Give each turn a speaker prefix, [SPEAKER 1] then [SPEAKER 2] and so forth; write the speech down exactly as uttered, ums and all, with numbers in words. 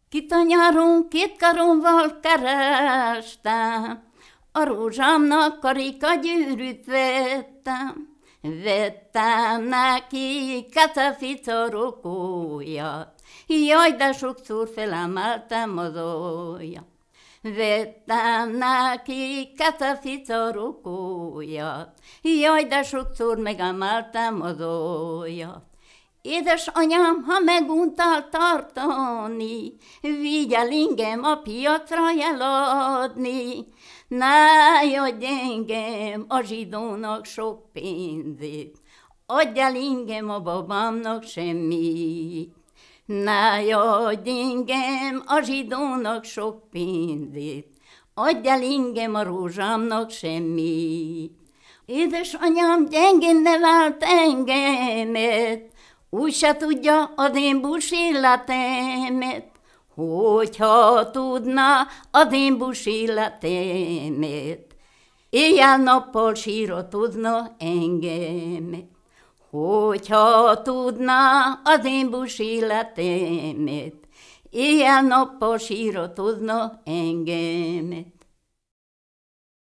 [SPEAKER 1] Kit a nyáron két karommal kerestem, a rózsámnak karika gyűrűt vettem. Vettem neki katafica rokóját, jaj, de sokszor felemeltem az ujjat. Vettem neki katafica rokóját, jaj, de sokszor megemeltem az ujjat. Édesanyám, ha meguntál tartani, vigy el engem a piacra eladni. Ne adj engem a zsidónak sok pénzét, adj el engem a babámnak semmit. Ne adj engem a zsidónak sok pénzét, adj el engem a rózsámnak semmit. Édesanyám gyengén nevelt engemet, úgy se tudja az én bus életemet. Hogyha tudna az én bus életemet, éjjel-nappal sírra tudna engemet. Hogyha tudna az én bus életemet, éjjel-nappal sírra tudna engemet.